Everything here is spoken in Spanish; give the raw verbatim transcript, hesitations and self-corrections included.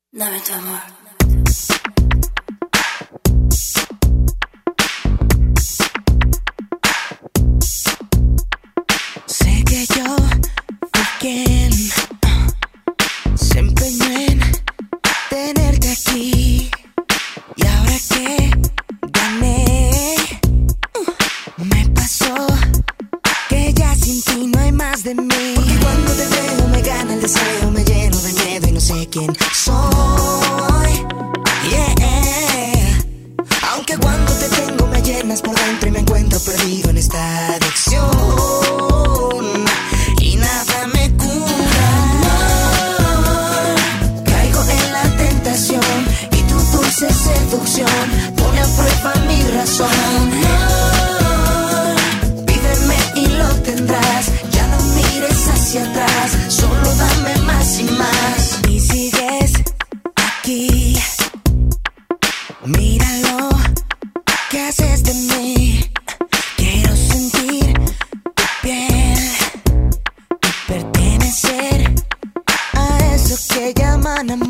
Dame tu amor. Sé que yo fui quien uh, se empeñó en tenerte aquí. Y ahora que gané, uh, me pasó que ya sin ti no hay más de mí. Porque cuando te veo me gana el deseo, me lleno de miedo y no sé quién soy. Yeah. Aunque cuando te tengo me llenas por dentro y me encuentro perdido en esta adicción. Y nada me cura. No. Caigo en la tentación y tu dulce seducción pone a prueba mi razón. No. Pídeme y lo tendrás. Ya no mires hacia atrás. Solo dame más y más. Y sigues aquí. Míralo, ¿qué haces de mí? Quiero sentir tu piel y pertenecer a eso que llaman amor.